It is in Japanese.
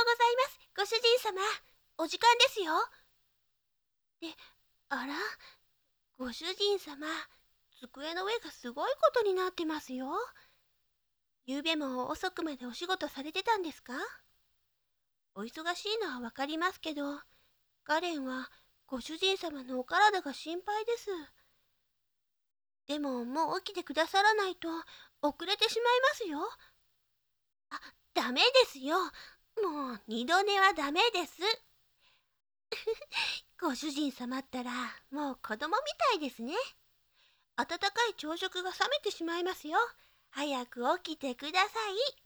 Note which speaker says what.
Speaker 1: ございます、ご主人様。お時間ですよ。で、あら、ご主人様、机の上がすごいことになってますよ。昨べも遅くまでお仕事されてたんですか？お忙しいのはわかりますけど、ガレンはご主人様のお体が心配です。でももう起きてくださらないと遅れてしまいますよ。あ、ダメですよ。もう二度寝はダメです。ご主人様ったらもう子供みたいですね。温かい朝食が冷めてしまいますよ。早く起きてください。